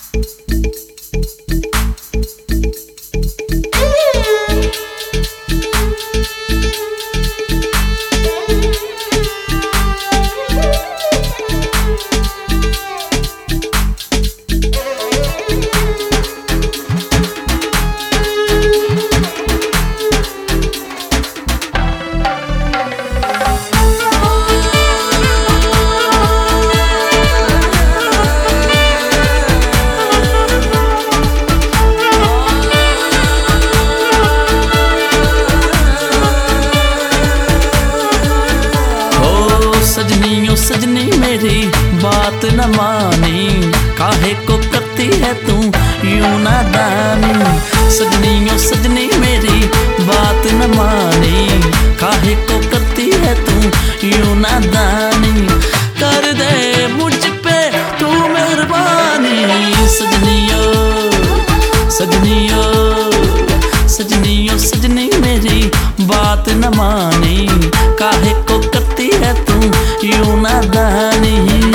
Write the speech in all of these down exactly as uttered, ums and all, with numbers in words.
सजनी मेरी बात न मानी, काहे को करती है तू यूं नादानी। सजनी ओ सजनी मेरी बात न मानी, काहे को करती है तू यूं नादानी। कर दे मुझ पे तू मेहरबानी, सजनियो सजनियो सजनियो सजनी मेरी बात न मानी, काहे को करती है तू यूं नादानी।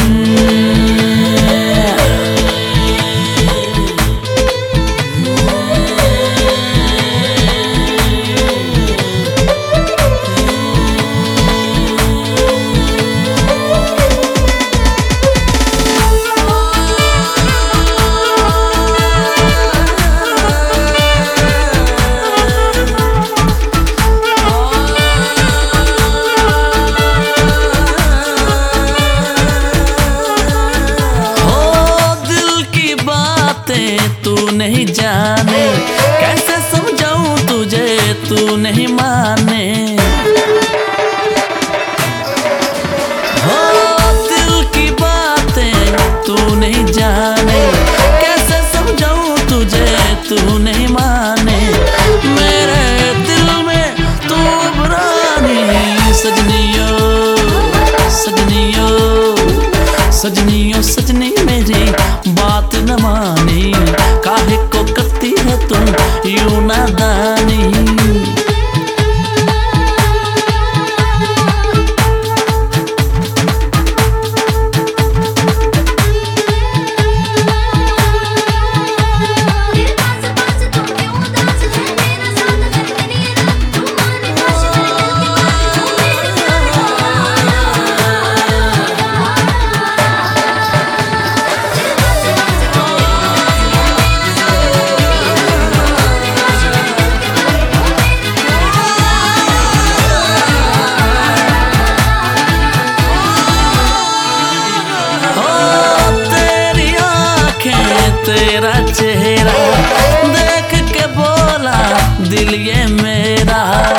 तू नहीं जाने, कैसे समझाऊं तुझे तू नहीं माने। हो दिल की बातें तू नहीं जाने, कैसे समझाऊं तुझे तू नहीं माने। मेरे दिल में तू बुरानी, सजनियो सजनियो सजनियो सजनी मेरी बात न मानी, काहे को करती है तुम यूं नादानी। तेरा चेहरा देख के बोला दिल ये मेरा,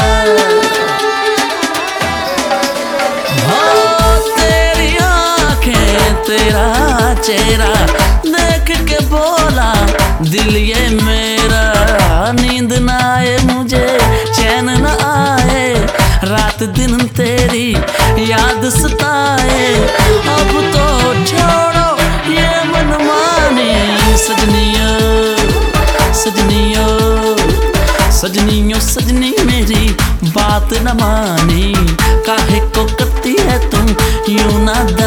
हो तेरी आंखें तेरा चेहरा देख के बोला दिल ये मेरा। नींद ना आए मुझे चैन न आए, रात दिन तेरी याद सताए। अब तो छोड़ो ये मनमानी, सजनियो सजनियो सजनियो सजनी मेरी बात न मानी, काहे को करती है तुम यूं नादानी।